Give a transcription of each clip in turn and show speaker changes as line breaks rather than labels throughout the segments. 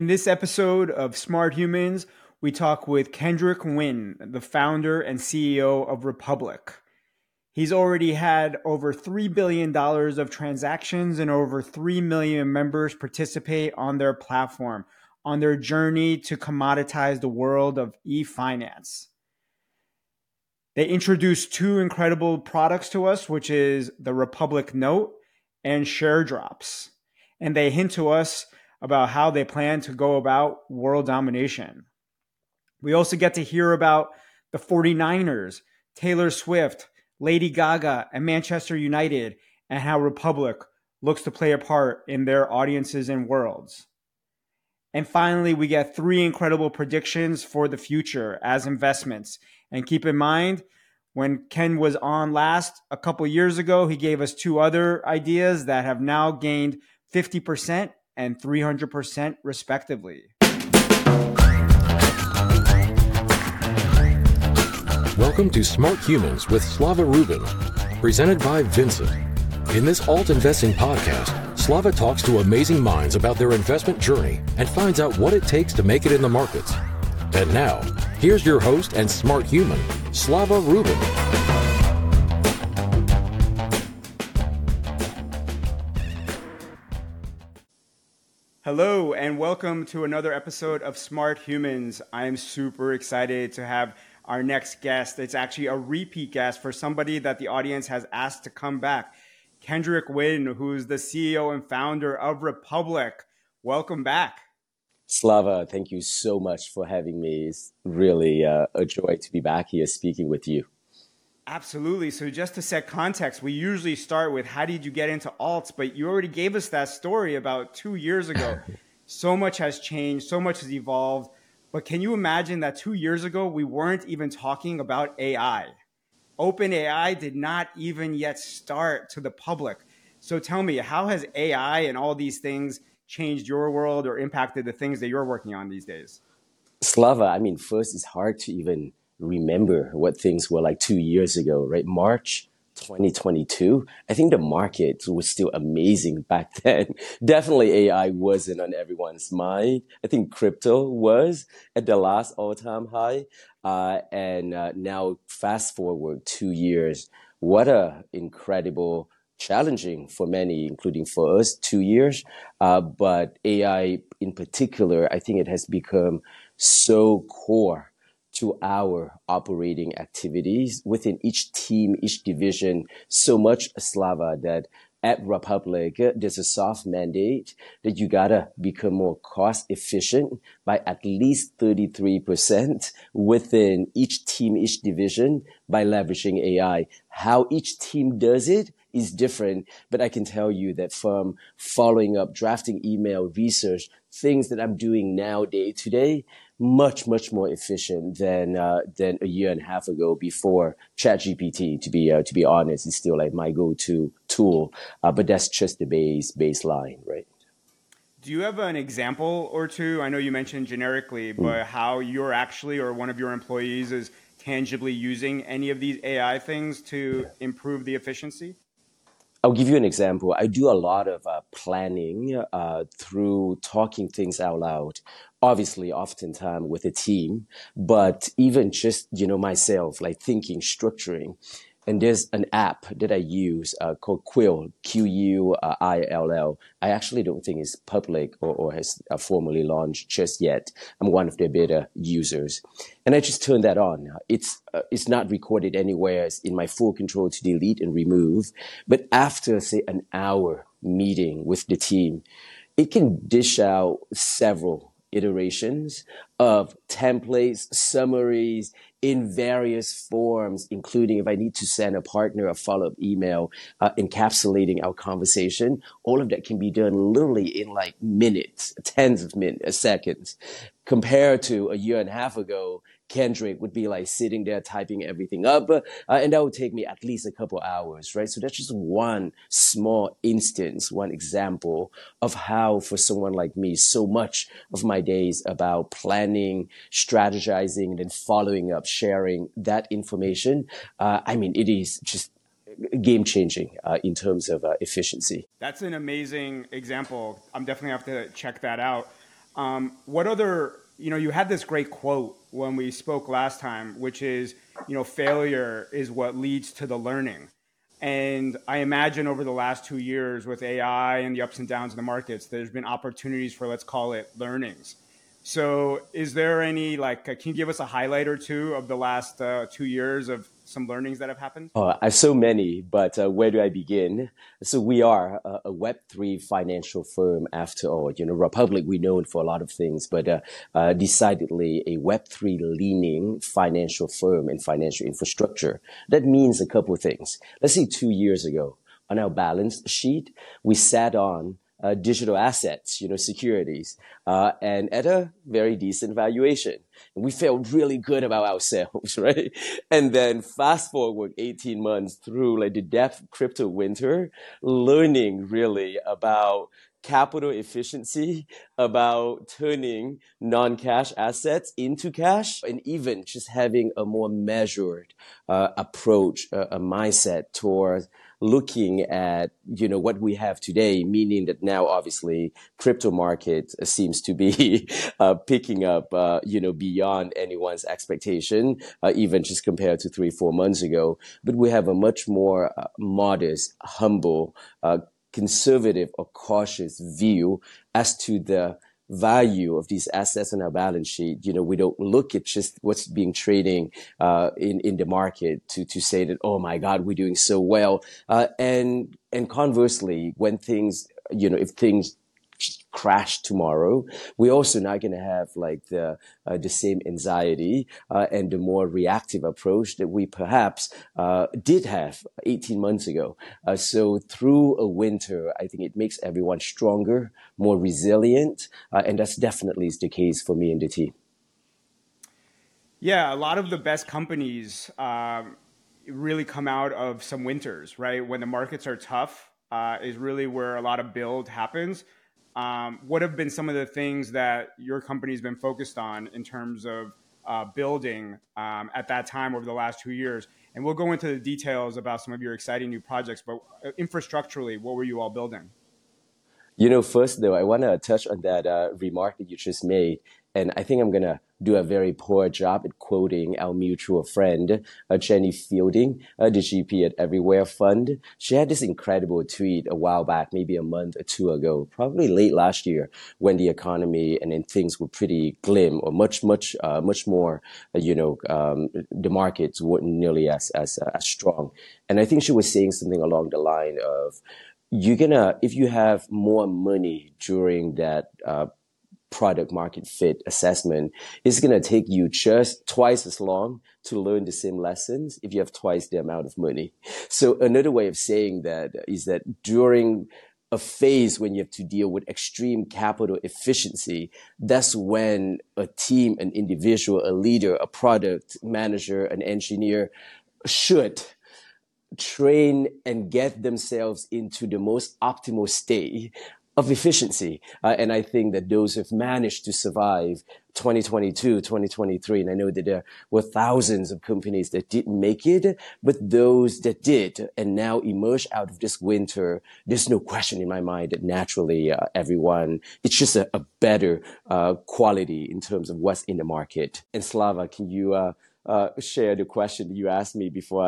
In this episode of Smart Humans, we talk with Kendrick Nguyen, the founder and CEO of Republic. He's already had over $3 billion of transactions and over 3 million members participate on their platform on their journey to commoditize the world of e-finance. They introduced two incredible products to us, which is the Republic Note and Share Drops. And they hint to us about how they plan to go about world domination. We also get to hear about the 49ers, Taylor Swift, Lady Gaga, and Manchester United, and how Republic looks to play a part in their audiences and worlds. And finally, we get three incredible predictions for the future as investments. And keep in mind, when Ken was on last a couple years ago, he gave us two other ideas that have now gained 50% and 300% respectively.
Welcome to Smart Humans with Slava Rubin, presented by Vincent. In this alt investing podcast, Slava talks to amazing minds about their investment journey and finds out what it takes to make it in the markets. And now, here's your host and smart human, Slava Rubin.
Hello, and welcome to another episode of Smart Humans. I am super excited to have our next guest. It's actually a repeat guest for somebody that the audience has asked to come back. Kendrick Nguyen, who's the CEO and founder of Republic. Welcome back.
Slava, thank you so much for having me. It's really a joy to be back here speaking with you.
Absolutely. So just to set context, we usually start with how did you get into alts, but you already gave us that story about 2 years ago. So much has changed, so much has evolved. But can you imagine that 2 years ago, we weren't even talking about AI? OpenAI did not even yet start to the public. So tell me, how has AI and all these things changed your world or impacted the things that you're working on these days?
Slava, first it's hard to even remember what things were like 2 years ago, right? March 2022. I think the market was still amazing back then. Definitely AI wasn't on everyone's mind. I think crypto was at the last all-time high. And now fast forward 2 years, what a incredible, challenging for many, including for us, 2 years. But AI in particular, I think it has become so core to our operating activities within each team, each division, so much, Slava, that at Republic, there's a soft mandate that you gotta become more cost efficient by at least 33% within each team, each division by leveraging AI. How each team does it is different, but I can tell you that from following up, drafting email, research, things that I'm doing now day to day, much more efficient than a year and a half ago before ChatGPT. To be honest, is still like my go-to tool, but that's just the baseline, right?
Do you have an example or two? I know you mentioned generically, but how you're actually or one of your employees is tangibly using any of these AI things to improve the efficiency?
I'll give you an example. I do a lot of planning through talking things out loud. Obviously, oftentimes with a team, but even just, myself, like thinking, structuring. And there's an app that I use called Quill, Quill. I actually don't think it's public or has formally launched just yet. I'm one of their beta users. And I just turn that on. It's not recorded anywhere. It's in my full control to delete and remove. But after, say, an hour meeting with the team, it can dish out several iterations of templates, summaries in various forms, including if I need to send a partner a follow-up email encapsulating our conversation. All of that can be done literally in like minutes, tens of minutes, seconds, compared to a year and a half ago. Kendrick would be like sitting there typing everything up, and that would take me at least a couple hours, right? So that's just one small instance, one example of how, for someone like me, so much of my day is about planning, strategizing, and then following up, sharing that information. It is just game changing in terms of efficiency.
That's an amazing example. I'm definitely have to check that out. What other, you had this great quote when we spoke last time, which is, failure is what leads to the learning. And I imagine over the last 2 years with AI and the ups and downs in the markets, there's been opportunities for, let's call it, learnings. So, is there any, can you give us a highlight or two of the last 2 years of some learnings that have happened?
Oh, I have so many, but where do I begin? So we are a Web3 financial firm after all. You know, Republic, we're known for a lot of things, but decidedly a Web3 leaning financial firm and financial infrastructure. That means a couple of things. Let's say 2 years ago, on our balance sheet, we sat on digital assets, securities, and at a very decent valuation. And we felt really good about ourselves, right? And then fast forward 18 months through like the depth of crypto winter, learning really about capital efficiency, about turning non-cash assets into cash, and even just having a more measured approach, a mindset towards looking at, what we have today, meaning that now obviously crypto market seems to be picking up, beyond anyone's expectation, even just compared to 3-4 months ago. But we have a much more modest, humble, conservative or cautious view as to the value of these assets on our balance sheet. We don't look at just what's being trading in the market to say that, oh my God, we're doing so well. And conversely, when things, if things crash tomorrow, we're also not going to have like the same anxiety and the more reactive approach that we perhaps did have 18 months ago. So through a winter, I think it makes everyone stronger, more resilient, and that's definitely the case for me and the team.
Yeah, a lot of the best companies really come out of some winters, right? When the markets are tough, is really where a lot of build happens. What have been some of the things that your company's been focused on in terms of building at that time over the last 2 years? And we'll go into the details about some of your exciting new projects, but infrastructurally, what were you all building?
First though, I want to touch on that remark that you just made. And I think I'm going to do a very poor job at quoting our mutual friend, Jenny Fielding, the GP at Everywhere Fund. She had this incredible tweet a while back, maybe a month or two ago, probably late last year, when the economy and then things were pretty glim or much more, the markets weren't nearly as strong. And I think she was saying something along the line of, if you have more money during that product market fit assessment, it's going to take you just twice as long to learn the same lessons if you have twice the amount of money. So another way of saying that is that during a phase when you have to deal with extreme capital efficiency, that's when a team, an individual, a leader, a product manager, an engineer should train and get themselves into the most optimal state of efficiency. And I think that those who've managed to survive 2022, 2023, and I know that there were thousands of companies that didn't make it, but those that did and now emerge out of this winter, there's no question in my mind that naturally everyone, it's just a better quality in terms of what's in the market. And Slava, can you share the question that you asked me before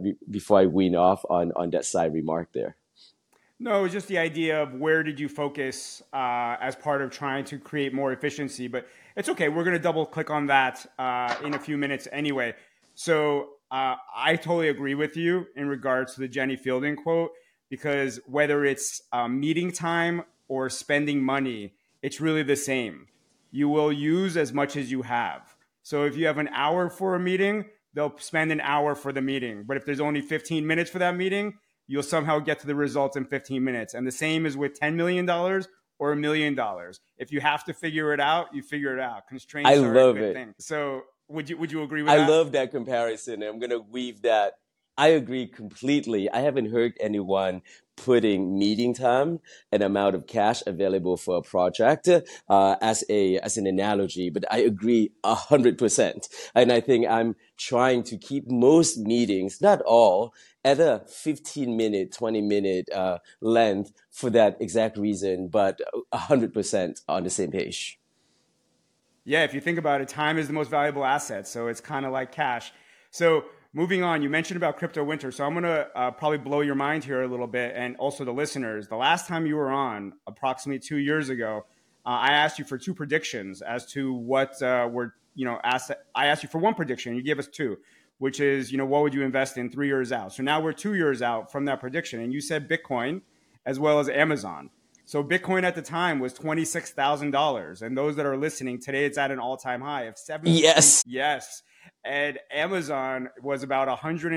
I wean off on that side remark there?
No, it was just the idea of where did you focus as part of trying to create more efficiency. But it's okay. We're going to double click on that in a few minutes anyway. So I totally agree with you in regards to the Jenny Fielding quote, because whether it's meeting time or spending money, it's really the same. You will use as much as you have. So if you have an hour for a meeting, they'll spend an hour for the meeting. But if there's only 15 minutes for that meeting, you'll somehow get to the results in 15 minutes. And the same is with $10 million or $1 million. If you have to figure it out, you figure it out. Constraints are a good thing. So would you agree with that?
I love that comparison. I'm going to weave that. I agree completely. I haven't heard anyone putting meeting time and amount of cash available for a project as an analogy, but I agree 100%. And I think I'm trying to keep most meetings, not all, at a 15-minute, 20-minute length for that exact reason, but 100% on the same page.
Yeah, if you think about it, time is the most valuable asset. So it's kind of like cash. So moving on, you mentioned about crypto winter. So I'm going to probably blow your mind here a little bit and also the listeners. The last time you were on, approximately 2 years ago, I asked you for two predictions as to what were, asset. I asked you for one prediction. You gave us two, which is, what would you invest in 3 years out? So now we're 2 years out from that prediction. And you said Bitcoin as well as Amazon. So Bitcoin at the time was $26,000, and those that are listening today, it's at an all-time high of 7.
Yes.
Yes, and Amazon was about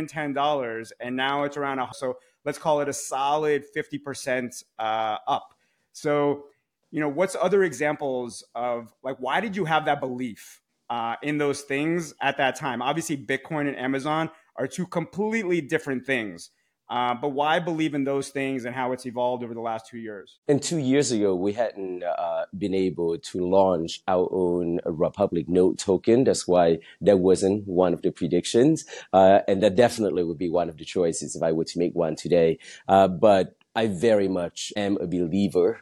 $110, and now it's around so let's call it a solid 50% up. So what's other examples of like why did you have that belief in those things at that time? Obviously, Bitcoin and Amazon are two completely different things. But why believe in those things and how it's evolved over the last 2 years?
And 2 years ago, we hadn't been able to launch our own Republic Note token. That's why that wasn't one of the predictions. And that definitely would be one of the choices if I were to make one today. But I very much am a believer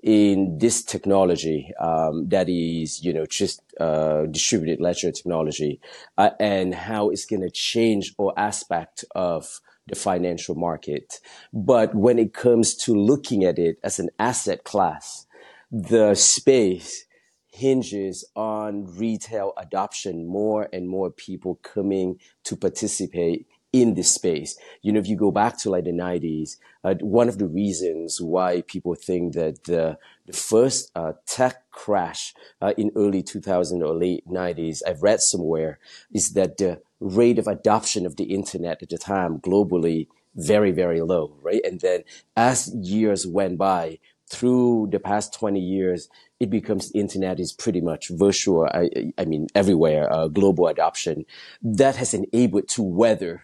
in this technology that is, just distributed ledger technology and how it's going to change all aspect of the financial market. But when it comes to looking at it as an asset class, the space hinges on retail adoption, more and more people coming to participate in this space. If you go back to like the 90s, one of the reasons why people think that the first tech crash in early 2000 or late 90s, I've read somewhere, is that the rate of adoption of the internet at the time globally very, very low, right? And then as years went by, through the past 20 years, it becomes the internet is pretty much virtual. I mean, everywhere, global adoption that has enabled to weather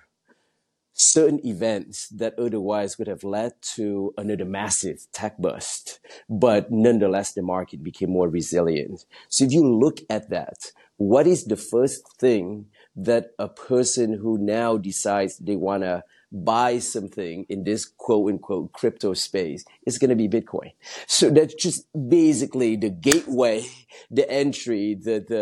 certain events that otherwise would have led to another massive tech bust. But nonetheless, the market became more resilient. So if you look at that, what is the first thing that a person who now decides they want to buy something in this quote unquote crypto space is going to be Bitcoin? So that's just basically the gateway, the entry,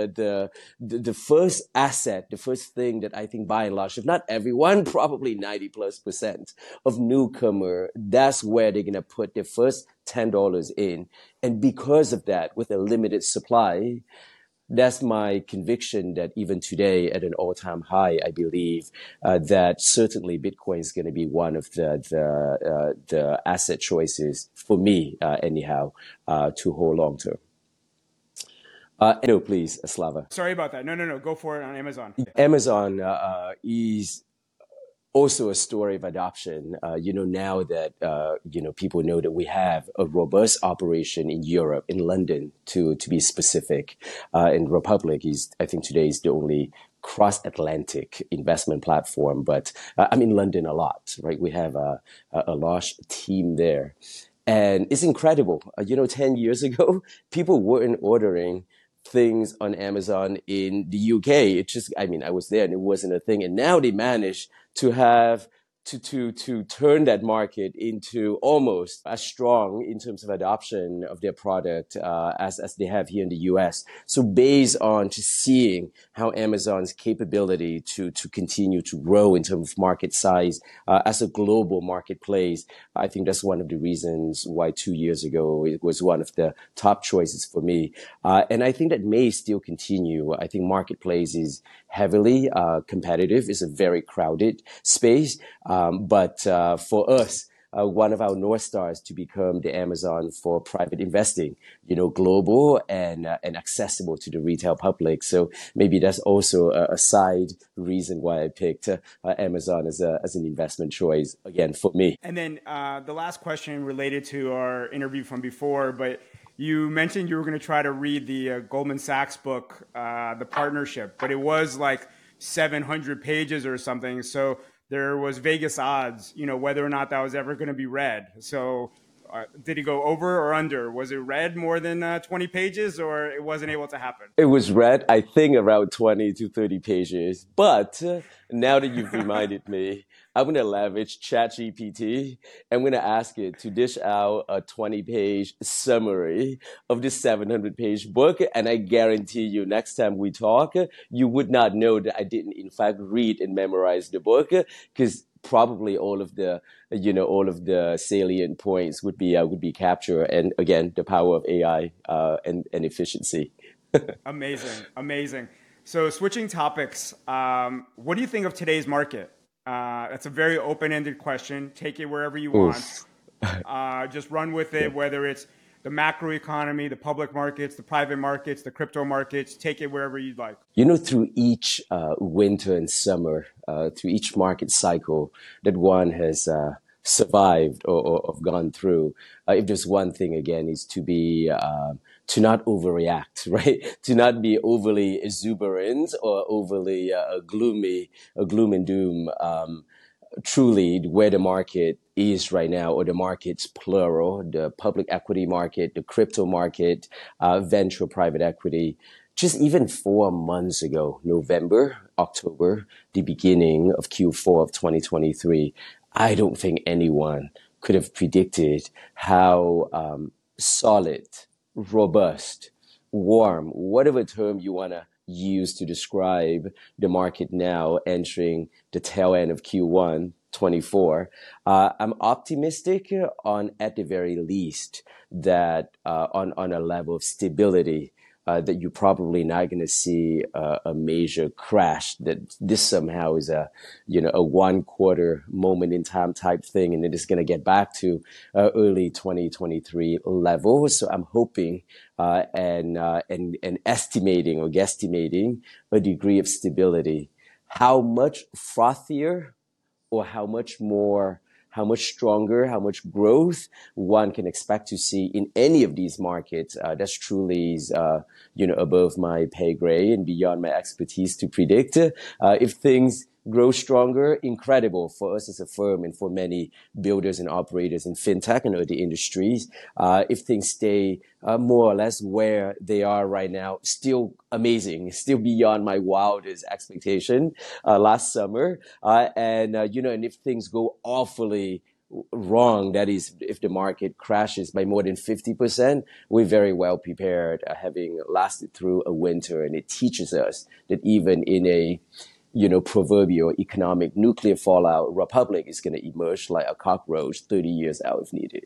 the first asset, the first thing that I think by and large, if not everyone, probably 90+% of newcomer, that's where they're going to put their first $10 in. And because of that, with a limited supply, that's my conviction that even today at an all-time high, I believe that certainly Bitcoin is going to be one of the asset choices for me, anyhow, to hold long term. No, please, Slava.
Sorry about that. No. Go for it on Amazon.
Amazon is also a story of adoption. Now that, people know that we have a robust operation in Europe, in London, to be specific. And Republic is, I think today is the only cross-Atlantic investment platform, but I'm in London a lot, right? We have a large team there. And it's incredible. 10 years ago, people weren't ordering things on Amazon in the UK. I was there and it wasn't a thing. And now they managed to have to turn that market into almost as strong in terms of adoption of their product as they have here in the US. So based on just seeing how Amazon's capability to continue to grow in terms of market size as a global marketplace, I think that's one of the reasons why 2 years ago it was one of the top choices for me. And I think that may still continue. I think marketplace is heavily competitive. It's a very crowded space. But for us, one of our North Stars to become the Amazon for private investing, global and accessible to the retail public. So maybe that's also a side reason why I picked Amazon as an investment choice, again, for me.
And then the last question related to our interview from before, but you mentioned you were going to try to read the Goldman Sachs book, The Partnership, but it was like 700 pages or something. So there was Vegas odds, whether or not that was ever going to be read. So did it go over or under? Was it read more than 20 pages or it wasn't able to happen?
It was read, I think, around 20 to 30 pages. But now that you've reminded me, I'm going to leverage ChatGPT. I'm going to ask it to dish out a 20-page summary of this 700-page book. And I guarantee you, next time we talk, you would not know that I didn't, in fact, read and memorize the book, because probably all of the salient points would be captured. And again, the power of AI and efficiency.
Amazing. So switching topics, what do you think of today's market? That's a very open-ended question. Take it wherever you want. Just run with it, whether it's the macro economy, the public markets, the private markets, the crypto markets. Take it wherever you'd like.
Through each winter and summer, through each market cycle that one has survived or gone through, if there's one thing, again, is to not overreact, right? To not be overly exuberant or overly gloom and doom. Truly, where the market is right now, or the markets plural, the public equity market, the crypto market, venture private equity, just even 4 months ago, November, October, the beginning of Q4 of 2023, I don't think anyone could have predicted how solid, robust, warm, whatever term you want to use to describe the market now entering the tail end of Q1 24. I'm optimistic at the very least, that on a level of stability, that you're probably not going to see a major crash, that this somehow is a 1 quarter moment in time type thing, and it is going to get back to early 2023 levels. So I'm hoping and estimating or guesstimating a degree of stability. How much frothier or how much stronger, how much growth one can expect to see in any of these markets, that's truly, above my pay grade and beyond my expertise to predict. If things grow stronger, incredible for us as a firm and for many builders and operators in fintech and other industries. If things stay more or less where they are right now, still amazing, still beyond my wildest expectation last summer. And if things go awfully wrong, that is, if the market crashes by more than 50%, we're very well prepared, having lasted through a winter. And it teaches us that even in a proverbial economic nuclear fallout, Republic is going to emerge like a cockroach 30 years out if needed.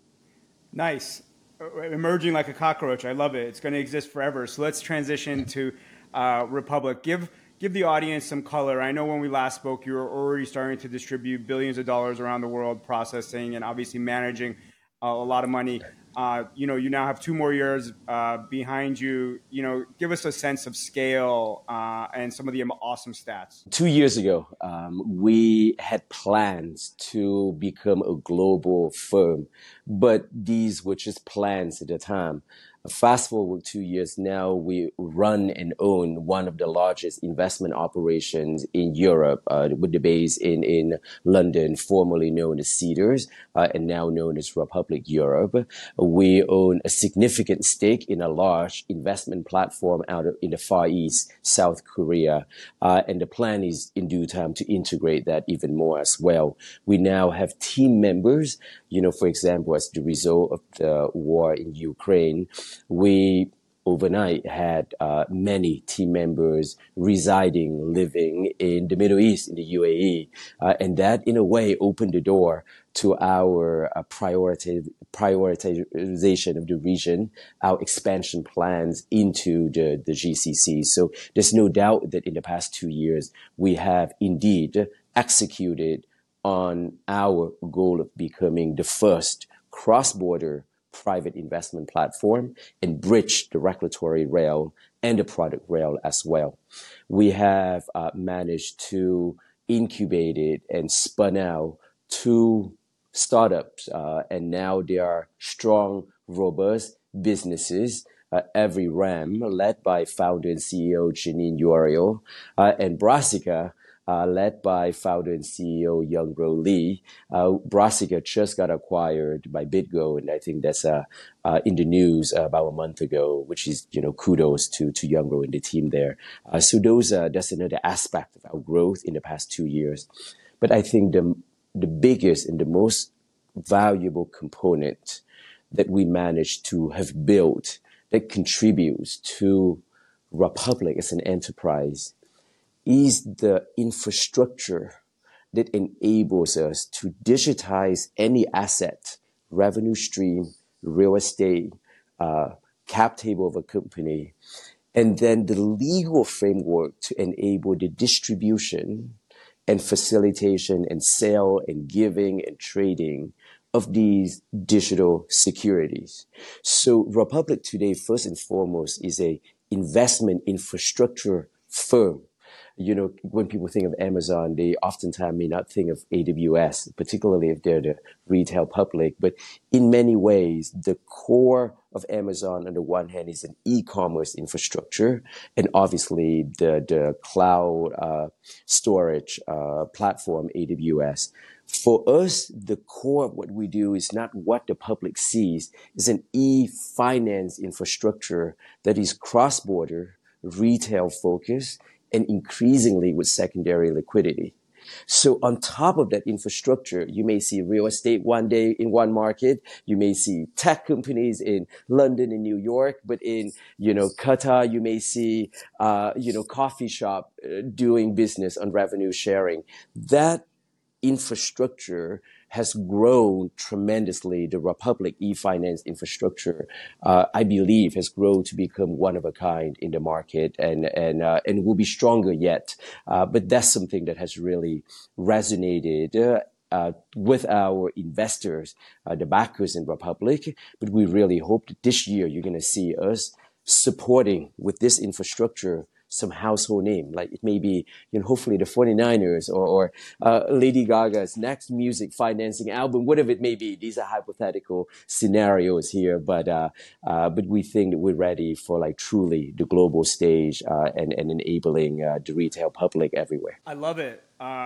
Nice. Emerging like a cockroach. I love it. It's going to exist forever. So let's transition to Republic. Give the audience some color. I know when we last spoke, you were already starting to distribute billions of dollars around the world, processing and obviously managing a lot of money. You now have 2 more years behind you. Give us a sense of scale and some of the awesome stats.
2 years ago, we had plans to become a global firm, but these were just plans at the time. Fast forward 2 years now, we run and own one of the largest investment operations in Europe, with the base in London, formerly known as Cedars, and now known as Republic Europe. We own a significant stake in a large investment platform in the Far East, South Korea, and the plan is in due time to integrate that even more as well. We now have team members, for example, as the result of the war in Ukraine, we overnight had many team members living in the Middle East, in the UAE, and that in a way opened the door to our prioritization of the region, our expansion plans into the GCC. So there's no doubt that in the past 2 years, we have indeed executed on our goal of becoming the first cross-border private investment platform and bridge the regulatory rail and the product rail as well. We have managed to incubate it and spun out 2 startups, and now they are strong, robust businesses. Every RAM, led by founder and CEO Janine Uriel, and Brassica, led by founder and CEO Youngro Lee. Brassica just got acquired by BitGo, and I think that's in the news about a month ago, which is, kudos to Youngro and the team there. So that's another aspect of our growth in the past 2 years. But I think the biggest and the most valuable component that we managed to have built that contributes to Republic as an enterprise is the infrastructure that enables us to digitize any asset, revenue stream, real estate, cap table of a company, and then the legal framework to enable the distribution and facilitation and sale and giving and trading of these digital securities. So Republic today, first and foremost, is a investment infrastructure firm. You know, when people think of Amazon, they oftentimes may not think of AWS, particularly if they're the retail public. But in many ways, the core of Amazon, on the one hand, is an e-commerce infrastructure, and obviously the cloud storage platform, AWS. For us, the core of what we do is not what the public sees. It's an e-finance infrastructure that is cross-border, retail-focused, and increasingly with secondary liquidity. So on top of that infrastructure, you may see real estate one day in one market. You may see tech companies in London and New York, but in, Qatar, you may see, coffee shop doing business on revenue sharing. That infrastructure has grown tremendously. The Republic e-finance infrastructure, I believe, has grown to become one of a kind in the market, and will be stronger yet. But that's something that has really resonated with our investors, the backers in Republic. But we really hope that this year you're going to see us supporting with this infrastructure some household name, like it may be, hopefully the 49ers or Lady Gaga's next music financing album, whatever it may be. These are hypothetical scenarios here, but we think that we're ready for like truly the global stage and enabling the retail public everywhere.
I love it.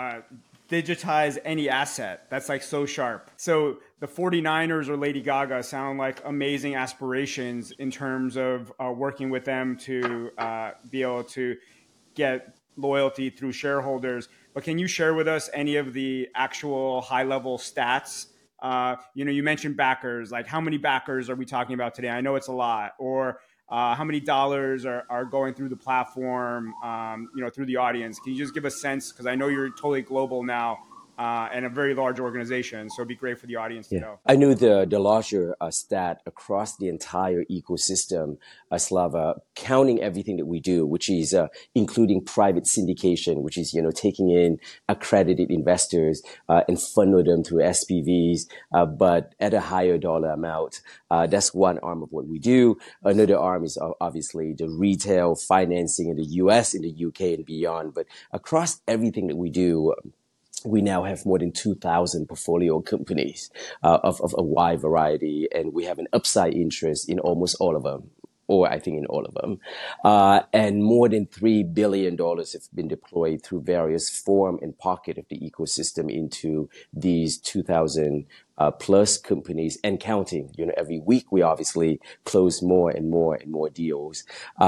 Digitize any asset. That's like so sharp. So the 49ers or Lady Gaga sound like amazing aspirations in terms of working with them to be able to get loyalty through shareholders. But can you share with us any of the actual high-level stats? You mentioned backers. Like, how many backers are we talking about today? I know it's a lot. Or how many dollars are going through the platform, through the audience? Can you just give a sense? Because I know you're totally global now and a very large organization. So it'd be great for the audience to know.
I know the larger stat across the entire ecosystem, Slava, counting everything that we do, which is including private syndication, which is, taking in accredited investors and funnel them through SPVs, but at a higher dollar amount. That's one arm of what we do. Another arm is obviously the retail financing in the US, in the UK, and beyond. But across everything that we do, we now have more than 2,000 portfolio companies of a wide variety, and we have an upside interest in almost all of them, or I think in all of them. And more than $3 billion have been deployed through various form and pocket of the ecosystem into these 2,000 plus companies and counting. Every week we obviously close more and more and more deals.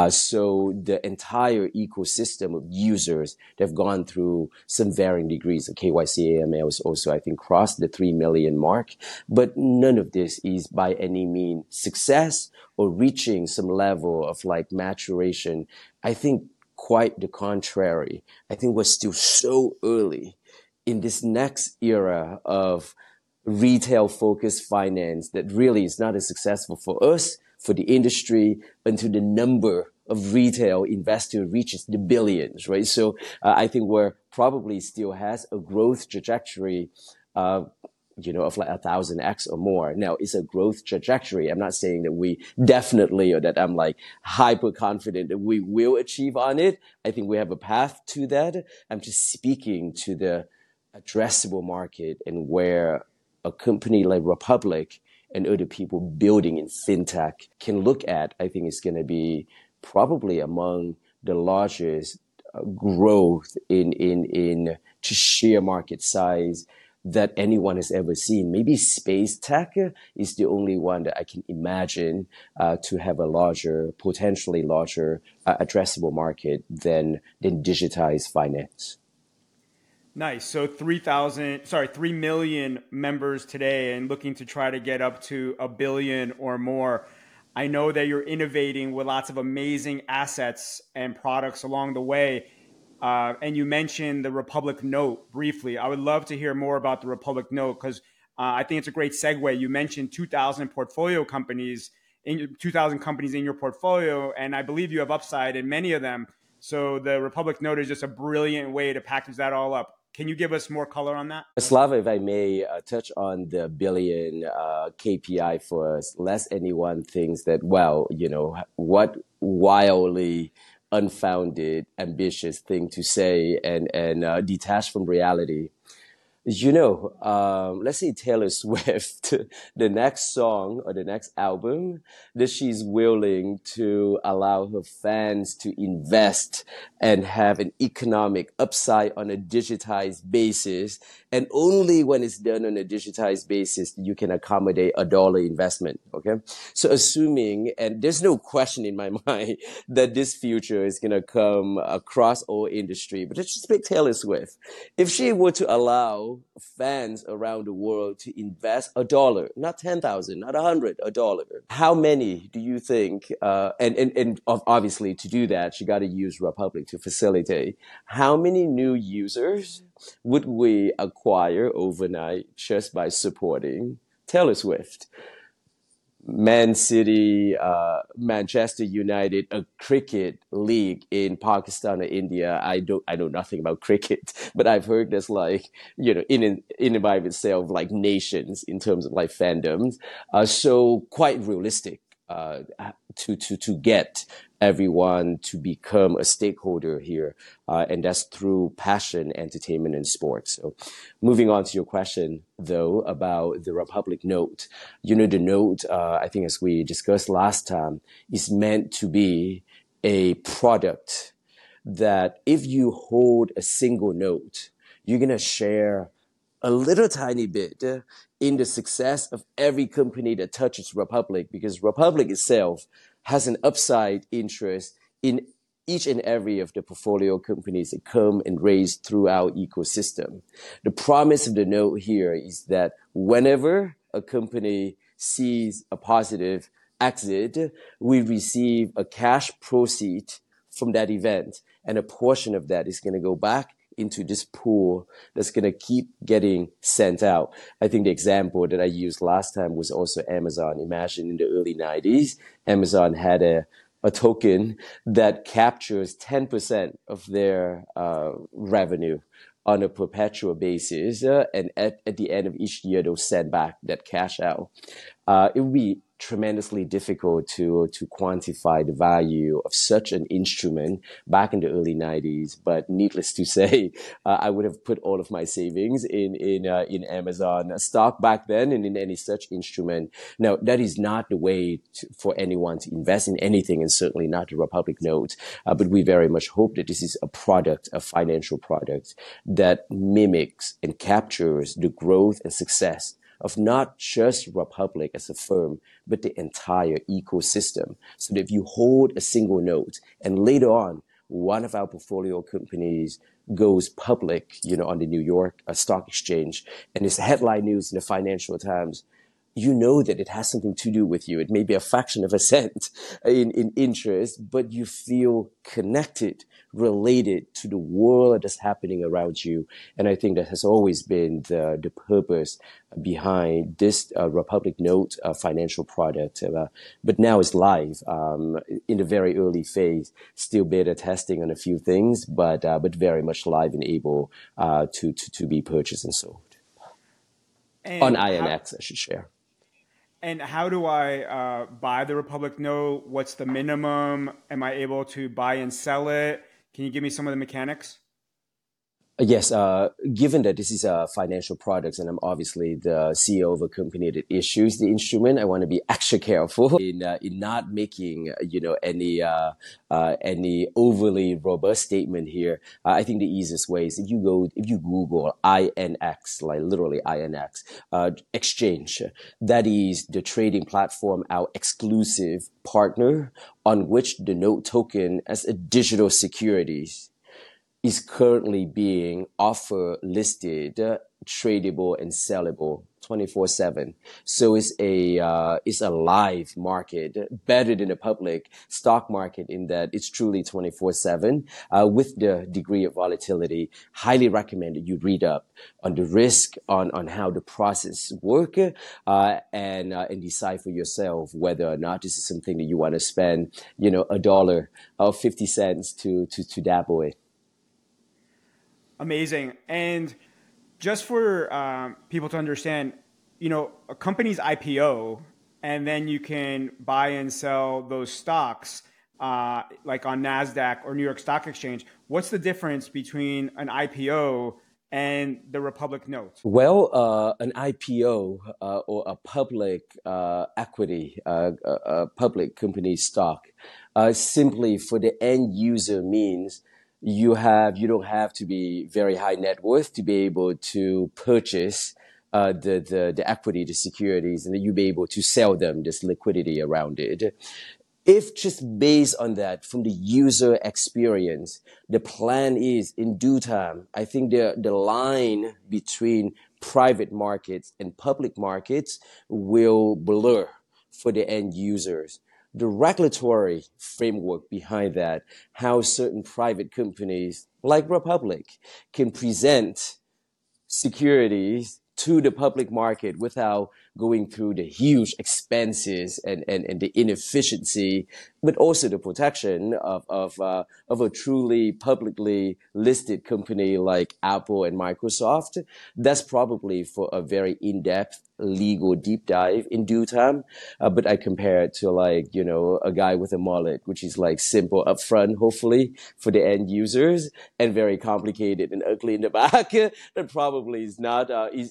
So the entire ecosystem of users that have gone through some varying degrees of KYC AML has also, I think, crossed the 3 million mark. But none of this is by any means success or reaching some level of like maturation. I think quite the contrary. I think we're still so early in this next era of retail-focused finance that really is not as successful for us, for the industry, until the number of retail investors reaches the billions, right? So I think we're probably still has a growth trajectory of like 1,000x or more. Now, it's a growth trajectory. I'm not saying that we definitely, or that I'm like hyper confident that we will achieve on it. I think we have a path to that. I'm just speaking to the addressable market and where a company like Republic and other people building in fintech can look at. I think it's going to be probably among the largest growth in to sheer market size that anyone has ever seen. Maybe space tech is the only one that I can imagine to have a potentially larger addressable market than digitized finance.
Nice. So 3 million members today and looking to try to get up to a billion or more. I know that you're innovating with lots of amazing assets and products along the way. And you mentioned the Republic Note briefly. I would love to hear more about the Republic Note because I think it's a great segue. You mentioned 2,000 portfolio companies, 2,000 companies in your portfolio, and I believe you have upside in many of them. So the Republic Note is just a brilliant way to package that all up. Can you give us more color on that?
Slava, if I may touch on the billion KPI first, lest anyone thinks that, well, what wildly unfounded, ambitious thing to say and detached from reality. Let's say Taylor Swift, the next song or the next album that she's willing to allow her fans to invest and have an economic upside on a digitized basis. And only when it's done on a digitized basis, you can accommodate $1 investment. Okay. So assuming, and there's no question in my mind that this future is going to come across all industry, but let's just pick Taylor Swift. If she were to allow fans around the world to invest $1, not 10,000, not 100, $1. How many do you think? And obviously to do that, she got to use Republic to facilitate. How many new users would we acquire overnight just by supporting Taylor Swift? Man City, Manchester United, a cricket league in Pakistan or India. I know nothing about cricket, but I've heard there's in and by itself like nations in terms of like fandoms. So quite realistic to get everyone to become a stakeholder here, and that's through passion, entertainment, and sports. So moving on to your question, though, about the Republic Note. The note, I think as we discussed last time, is meant to be a product that if you hold a single note, you're going to share a little tiny bit in the success of every company that touches Republic, because Republic itself has an upside interest in each and every of the portfolio companies that come and raise through our ecosystem. The promise of the note here is that whenever a company sees a positive exit, we receive a cash proceed from that event, and a portion of that is going to go back into this pool that's going to keep getting sent out. I think the example that I used last time was also Amazon. Imagine in the early 90s, Amazon had a token that captures 10% of their revenue on a perpetual basis. And at the end of each year, they'll send back that cash out. It would be tremendously difficult to quantify the value of such an instrument back in the early 90s. But needless to say, I would have put all of my savings in Amazon stock back then and in any such instrument. Now, that is not the way for anyone to invest in anything, and certainly not the Republic Note. But we very much hope that this is a product, a financial product that mimics and captures the growth and success of not just Republic as a firm, but the entire ecosystem. So that if you hold a single note and later on, one of our portfolio companies goes public, on the New York Stock Exchange, and it's headline news in the Financial Times, you know that it has something to do with you. It may be a fraction of a cent in interest, but you feel connected, related to the world that's happening around you. And I think that has always been the purpose behind this Republic Note financial product. But now it's live in the very early phase, still beta testing on a few things, but very much live and able to be purchased and sold. And on INX, I should share.
And how do I buy the Republic Note? What's the minimum? Am I able to buy and sell it? Can you give me some of the mechanics?
Yes, given that this is a financial product and I'm obviously the CEO of a company that issues the instrument, I want to be extra careful in not making, any overly robust statement here. I think the easiest way is if you Google INX, like literally INX, exchange, that is the trading platform, our exclusive partner on which the note token as a digital securities is currently being offer listed, tradable and sellable 24/7. So it's a live market, better than the public stock market in that it's truly 24/7 with the degree of volatility. Highly recommended you read up on the risk, on how the process work, and decide for yourself whether or not this is something that you want to spend, $1 or 50 cents to dabble in.
Amazing. And just for people to understand, a company's IPO, and then you can buy and sell those stocks like on NASDAQ or New York Stock Exchange. What's the difference between an IPO and the Republic note?
Well, an IPO or a public equity, a public company stock, simply for the end user means you don't have to be very high net worth to be able to purchase the equity, the securities, and then you be able to sell them. There's liquidity around it. If just based on that, from the user experience, the plan is in due time, I think the line between private markets and public markets will blur for the end users. The regulatory framework behind that, how certain private companies like Republic can present securities to the public market without going through the huge expenses and the inefficiency, but also the protection of a truly publicly listed company like Apple and Microsoft. That's probably for a very in-depth legal deep dive in due time. But I compare it to a guy with a mullet, which is simple upfront, hopefully for the end users, and very complicated and ugly in the back. That probably is not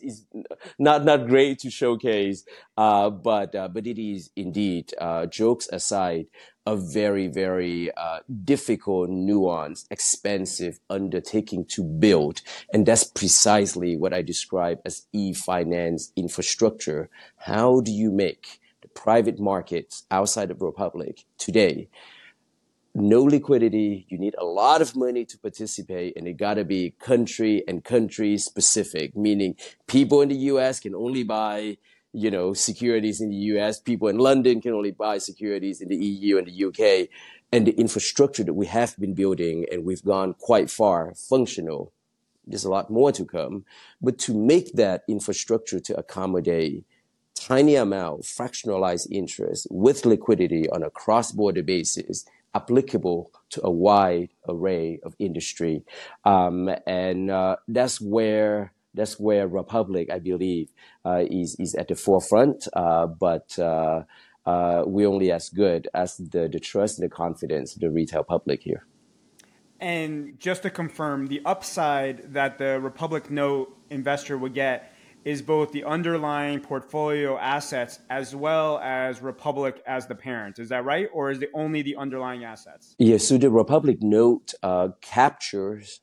not great to showcase. But it is indeed, jokes aside, a very, very difficult, nuanced, expensive undertaking to build. And that's precisely what I describe as e-finance infrastructure. How do you make the private markets outside of Republic today? No liquidity, you need a lot of money to participate, and it gotta be country and country specific, meaning people in the US can only buy securities in the US. People in London can only buy securities in the EU and the UK. And the infrastructure that we have been building, and we've gone quite far, functional. There's a lot more to come. But to make that infrastructure to accommodate tiny amount, fractionalized interest with liquidity on a cross-border basis, applicable to a wide array of industry. And that's where Republic, I believe, is at the forefront. But we're only as good as the trust and the confidence of the retail public here.
And just to confirm, the upside that the Republic note investor would get is both the underlying portfolio assets as well as Republic as the parent. Is that right? Or is it only the underlying assets?
Yeah, so the Republic note captures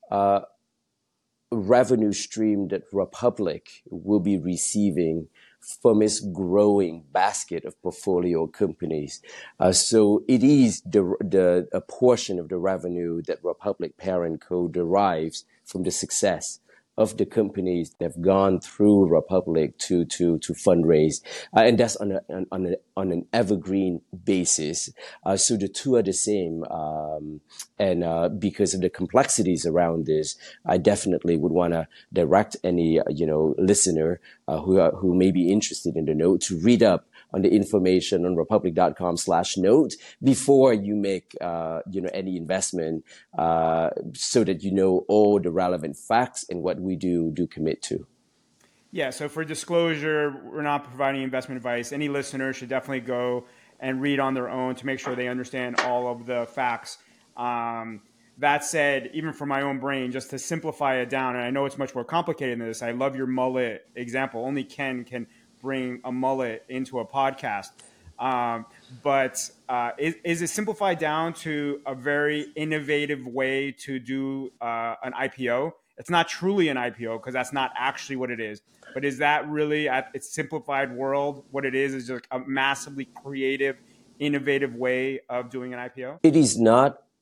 revenue stream that Republic will be receiving from its growing basket of portfolio companies. So it is a portion of the revenue that Republic Parent Co. derives from the success of the companies that have gone through Republic to fundraise, and that's on an evergreen basis. So the two are the same, and because of the complexities around this, I definitely would want to direct any listener who may be interested in the note to read up on the information on republic.com/note before you make any investment, so that you know all the relevant facts and what we do commit to.
Yeah, so for disclosure, we're not providing investment advice. Any listener should definitely go and read on their own to make sure they understand all of the facts. That said, even for my own brain, just to simplify it down, and I know it's much more complicated than this, I love your mullet example. Only Ken can bring a mullet into a podcast. But is it simplified down to a very innovative way to do an IPO? It's not truly an IPO because that's not actually what it is. But is that really, at its simplified world, what it is just a massively creative, innovative way of doing an IPO?
It is not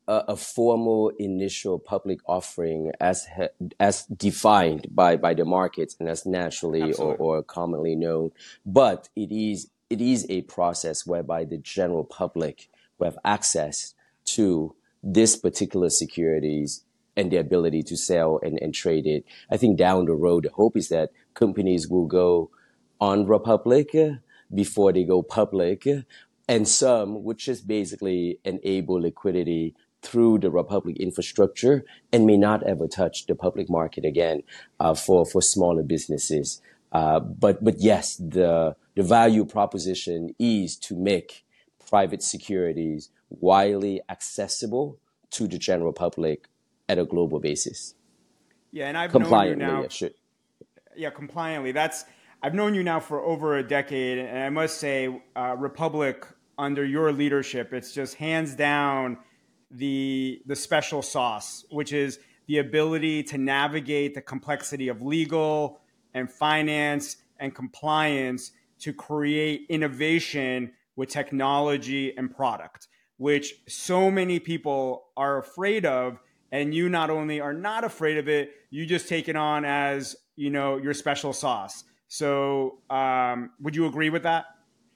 a formal initial public offering as defined by the markets and as naturally or commonly known, but it is a process whereby the general public who have access to this particular securities and the ability to sell and trade it. I think down the road, the hope is that companies will go on Republic before they go public, and some would just basically enable liquidity through the Republic infrastructure and may not ever touch the public market again for smaller businesses. But yes, the value proposition is to make private securities widely accessible to the general public at a global basis.
Yeah, and I've known you now.
Yeah,
compliantly. I've known you now for over a decade, and I must say, Republic under your leadership, it's just hands down the special sauce, which is the ability to navigate the complexity of legal and finance and compliance to create innovation with technology and product, which so many people are afraid of. And you not only are not afraid of it, you just take it on as, your special sauce. So would you agree with that?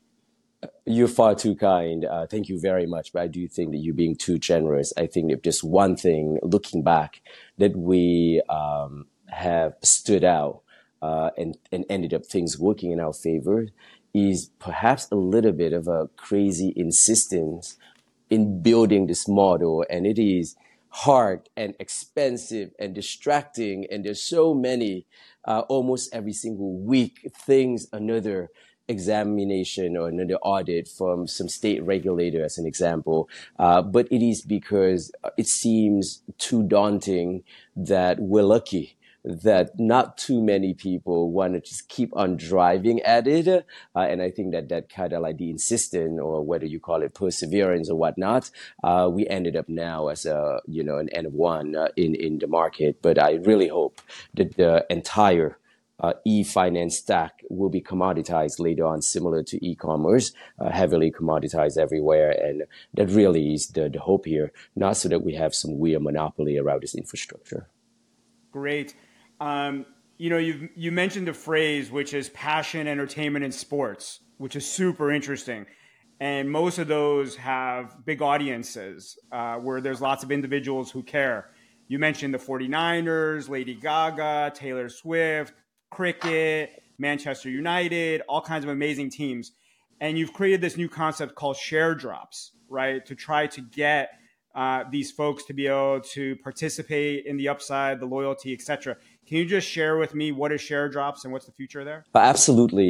You're far too kind. Thank you very much. But I do think that you're being too generous. I think if just one thing, looking back, that we have stood out and ended up things working in our favor is perhaps a little bit of a crazy insistence in building this model. And it is hard and expensive and distracting. And there's so many, almost every single week, another examination or another audit from some state regulator, as an example. But it is because it seems too daunting that we're lucky that not too many people want to just keep on driving at it. And I think that kind of like the insistence, or whether you call it perseverance or whatnot, we ended up now as an N of one in the market. But I really hope that the entire e-finance stack will be commoditized later on, similar to e-commerce, heavily commoditized everywhere. And that really is the hope here, not so that we have some weird monopoly around this infrastructure.
Great. You mentioned a phrase, which is passion, entertainment, and sports, which is super interesting. And most of those have big audiences where there's lots of individuals who care. You mentioned the 49ers, Lady Gaga, Taylor Swift, cricket, Manchester United, all kinds of amazing teams. And you've created this new concept called share drops, right? To try to get these folks to be able to participate in the upside, the loyalty, et cetera. Can you just share with me what is share drops and what's the future there?
Absolutely.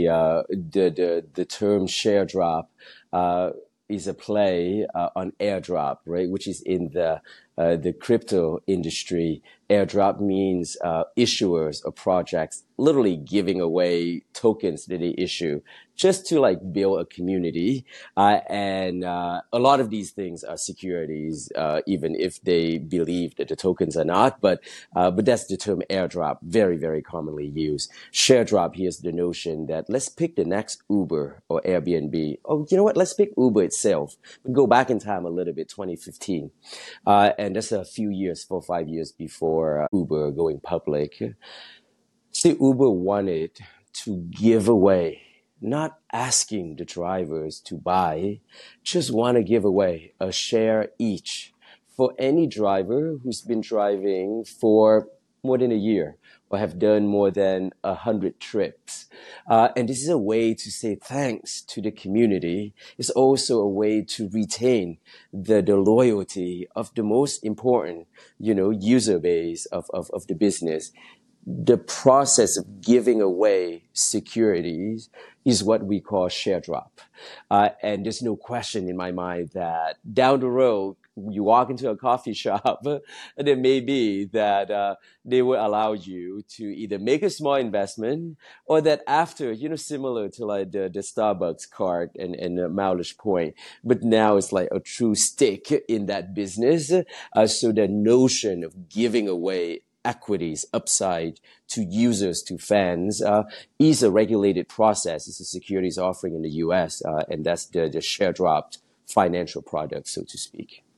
The term share drop is a play on airdrop, right? Which is in the crypto industry. Airdrop means issuers of projects literally giving away tokens that they issue just to like build a community. And a lot of these things are securities, even if they believe that the tokens are not. But that's the term airdrop, very, very commonly used. Share drop here is the notion that let's pick the next Uber or Airbnb. Oh, you know what? Let's pick Uber itself. We go back in time a little bit, 2015. And that's a few years, 4 or 5 years before Uber going public. See, Uber wanted to give away, not asking the drivers to buy, just want to give away a share each for any driver who's been driving for more than a year or have done more than 100 trips. And this is a way to say thanks to the community. It's also a way to retain the loyalty of the most important, user base of the business. The process of giving away securities is what we call share drop. And there's no question in my mind that down the road, you walk into a coffee shop, and it may be that they will allow you to either make a small investment or that after, similar to like the Starbucks card and the mileage point, but now it's like a true stake in that business. So the notion of giving away equities upside to users, to fans, is a regulated process. It's a securities offering in the US, and that's the share dropped financial product, so to speak.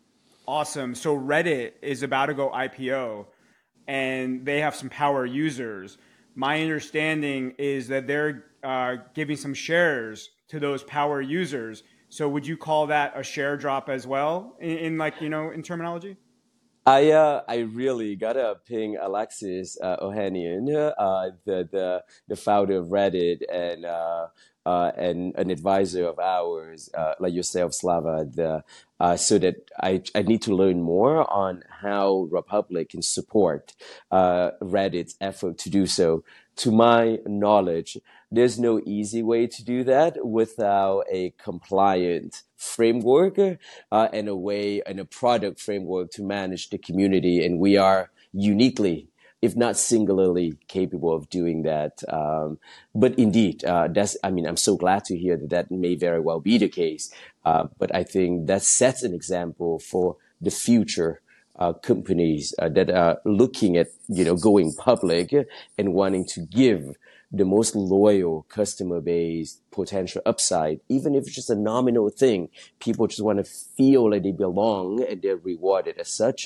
Awesome. So Reddit is about to go IPO and they have some power users. My understanding is that they're giving some shares to those power users. So would you call that a share drop as well in like, in terminology?
I really gotta ping Alexis Ohanian, the founder of Reddit and an advisor of ours, like yourself, Slava, so that I need to learn more on how Republic can support Reddit's effort to do so. To my knowledge, there's no easy way to do that without a compliant framework and a product framework to manage the community. And we are uniquely, if not singularly, capable of doing that. But indeed, I'm so glad to hear that that may very well be the case. But I think that sets an example for the future companies that are looking at, going public and wanting to give the most loyal customer base potential upside, even if it's just a nominal thing. People just want to feel like they belong and they're rewarded as such.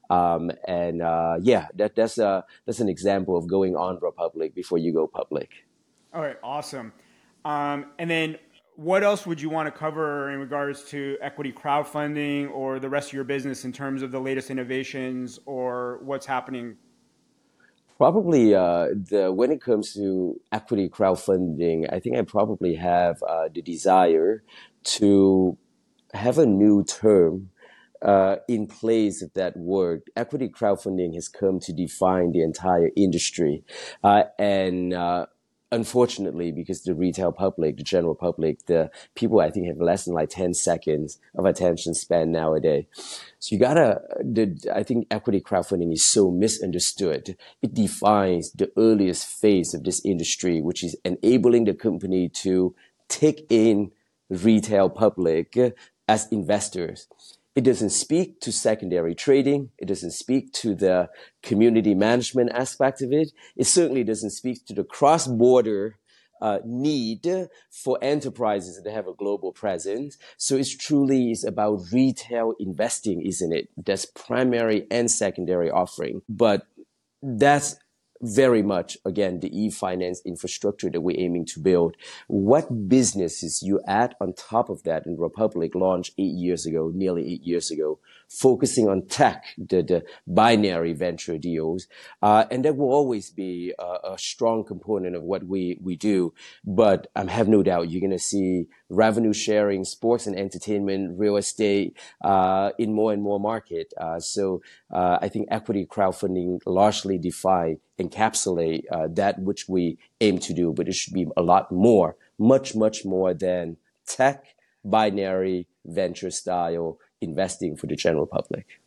That's an example of going on Republic before you go public.
All right, awesome. And then what else would you want to cover in regards to equity crowdfunding or the rest of your business in terms of the latest innovations or what's happening?
Probably when it comes to equity crowdfunding, I think I probably have the desire to have a new term in place of that word. Equity crowdfunding has come to define the entire industry. And unfortunately, because the retail public, the general public, the people I think have less than like 10 seconds of attention span nowadays. So I think equity crowdfunding is so misunderstood. It defines the earliest phase of this industry, which is enabling the company to take in retail public as investors. It doesn't speak to secondary trading. It doesn't speak to the community management aspect of it. It certainly doesn't speak to the cross-border need for enterprises that have a global presence. So it's about retail investing, isn't it? That's primary and secondary offering. But that's very much, again, the e-finance infrastructure that we're aiming to build. What businesses you add on top of that? And Republic launched nearly 8 years ago, focusing on tech, the binary venture deals. And that will always be a strong component of what we do. But I have no doubt you're going to see revenue sharing, sports and entertainment, real estate in more and more market. So I think equity crowdfunding largely encapsulate that which we aim to do, but it should be a lot more, much more than tech, binary, venture style investing for the general public.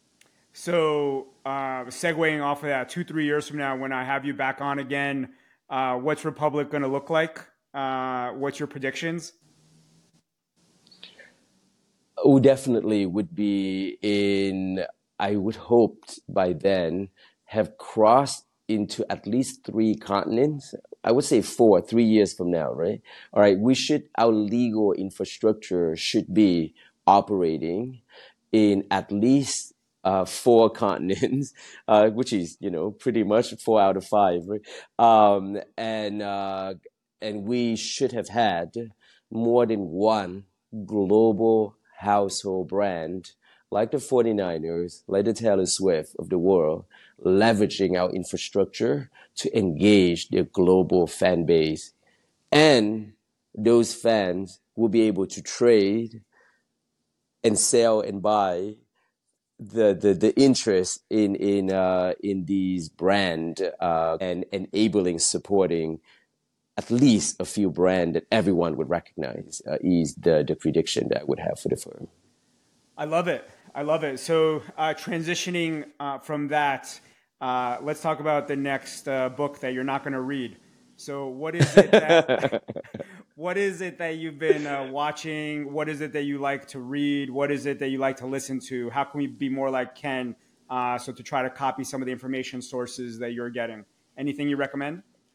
So segueing off of that, 2-3 years from now, when I have you back on again, what's Republic going to look like? What's your predictions?
Oh, definitely would be I would hope by then have crossed into at least 3 continents. I would say 4, 3 years from now, right? All right, our legal infrastructure should be operating in at least 4 continents, which is, pretty much 4 out of 5, right? And we should have had more than one global household brand like the 49ers, like the Taylor Swift of the world, leveraging our infrastructure to engage their global fan base. And those fans will be able to trade and sell and buy the interest in these brand and enabling, supporting at least a few brands that everyone would recognize is the prediction that I would have for the firm.
I love it. So transitioning from that, let's talk about the next book that you're not going to read. So what is it that what is it that you've been watching? What is it that you like to read? What is it that you like to listen to? How can we be more like Ken? So to try to copy some of the information sources that you're getting. Anything you recommend?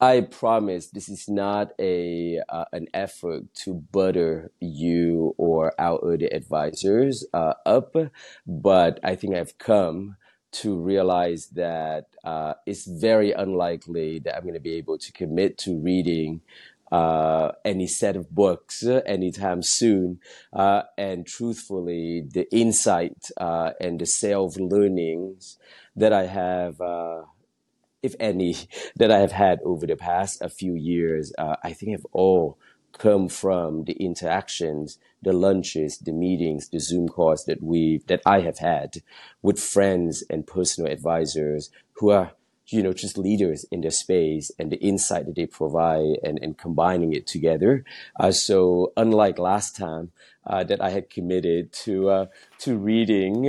I promise this is not a an effort to butter you or our other advisors up, but I think I've come to realize that it's very unlikely that I'm going to be able to commit to reading any set of books anytime soon. And truthfully, the insight and the self learnings that I have. If any, that I have had over the past a few years, I think have all come from the interactions, the lunches, the meetings, the Zoom calls that I have had with friends and personal advisors who are, just leaders in their space, and the insight that they provide, and combining it together. So unlike last time that I had committed to reading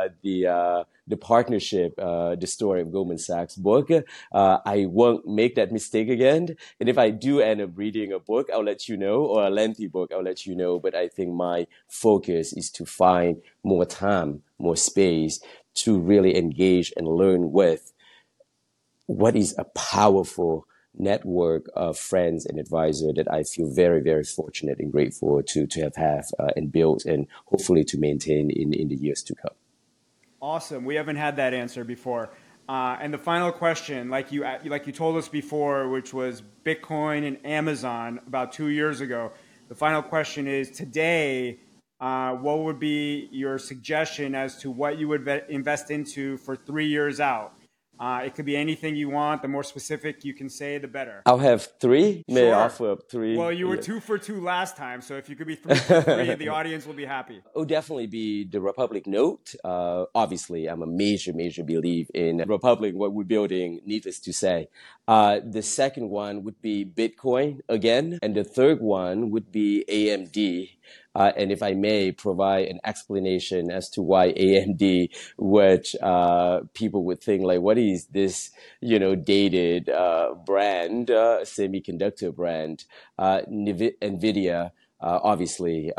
the partnership, the story of Goldman Sachs book, I won't make that mistake again. And if I do end up reading a book, I'll let you know, or a lengthy book, I'll let you know. But I think my focus is to find more time, more space to really engage and learn with what is a powerful network of friends and advisors that I feel very, very fortunate and grateful to have and built, and hopefully to maintain in the years to come.
Awesome. We haven't had that answer before. And the final question, like you told us before, which was Bitcoin and Amazon about 2 years ago. The final question is today, what would be your suggestion as to what you would invest into for 3 years out? It could be anything you want. The more specific you can say, the better.
I'll have three. May
Sure.
I offer up three?
Well, you were 2 for 2 last time, so if you could be 3 for 3, the audience will be happy.
It would definitely be the Republic Note. Obviously, I'm a major believer in Republic, what we're building, needless to say. The second one would be Bitcoin again. And the third one would be AMD. And if I may provide an explanation as to why AMD, which people would think like, what is this, dated brand, semiconductor brand, NVIDIA. Obviously,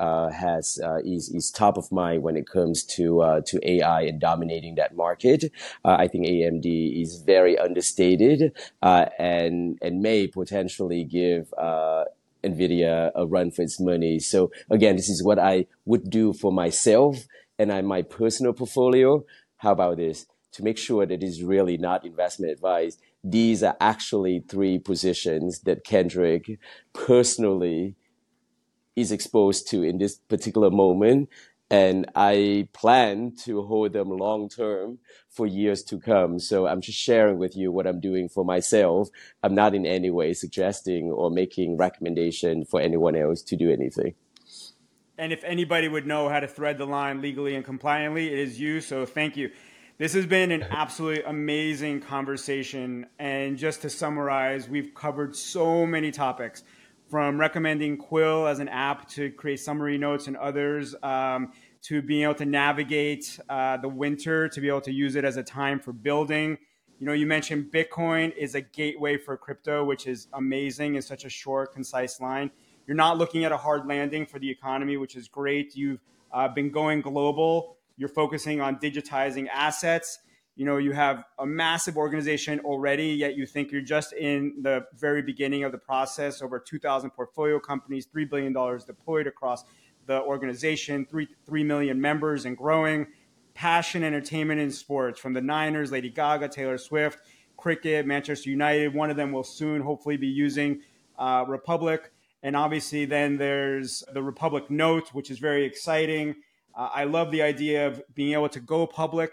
is top of mind when it comes to AI and dominating that market. I think AMD is very understated and may potentially give NVIDIA a run for its money. So again, this is what I would do for myself and my personal portfolio. How about this? To make sure that it is really not investment advice, these are actually 3 positions that Kendrick personally is exposed to in this particular moment. And I plan to hold them long term for years to come. So I'm just sharing with you what I'm doing for myself. I'm not in any way suggesting or making recommendation for anyone else to do anything.
And if anybody would know how to thread the line legally and compliantly, it is you. So thank you. This has been an absolutely amazing conversation. And just to summarize, we've covered so many topics, from recommending Quill as an app to create summary notes and others, to being able to navigate the winter, to be able to use it as a time for building. You mentioned Bitcoin is a gateway for crypto, which is amazing in such a short, concise line. You're not looking at a hard landing for the economy, which is great. You've been going global. You're focusing on digitizing assets. You have a massive organization already, yet you think you're just in the very beginning of the process. Over 2,000 portfolio companies, $3 billion deployed across the organization, 3 million members and growing. Passion, entertainment, and sports, from the Niners, Lady Gaga, Taylor Swift, cricket, Manchester United. One of them will soon hopefully be using Republic. And obviously then there's the Republic Note, which is very exciting. I love the idea of being able to go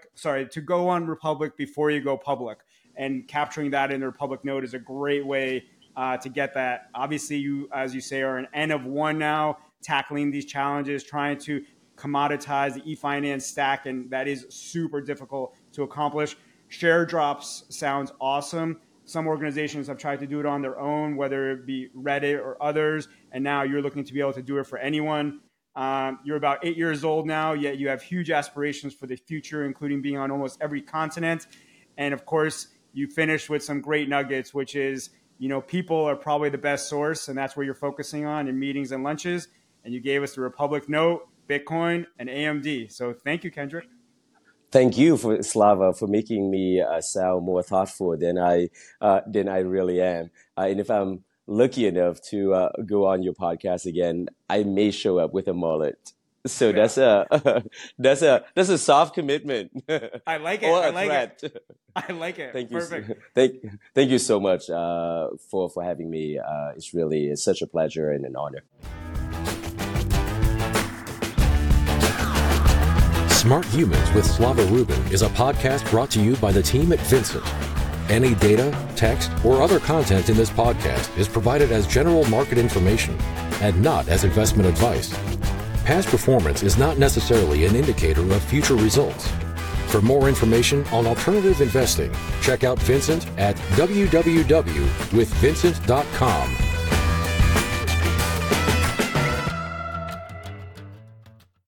on Republic before you go public, and capturing that in the Republic Note is a great way to get that. Obviously, you, as you say, are an N of 1 now, tackling these challenges, trying to commoditize the e-finance stack, and that is super difficult to accomplish. Share drops sounds awesome. Some organizations have tried to do it on their own, whether it be Reddit or others, and now you're looking to be able to do it for anyone. You're about 8 years old now, yet you have huge aspirations for the future, including being on almost every continent. And of course, you finished with some great nuggets, which is, people are probably the best source, and that's where you're focusing on in meetings and lunches. And you gave us the Republic Note, Bitcoin, and AMD. So thank you, Kendrick.
Thank you for Slava for making me sound more thoughtful than I really am. And if I'm lucky enough to go on your podcast again, I may show up with a mullet. So
Yeah.
that's a soft commitment.
I like it.
Or
I
a
like
threat.
it. I like it.
Thank you.
Perfect.
Thank you so much for having me. It's such a pleasure and an honor.
Smart Humans with Slava Rubin is a podcast brought to you by the team at Vincent. Any data, text, or other content in this podcast is provided as general market information and not as investment advice. Past performance is not necessarily an indicator of future results. For more information on alternative investing, check out Vincent at www.withvincent.com.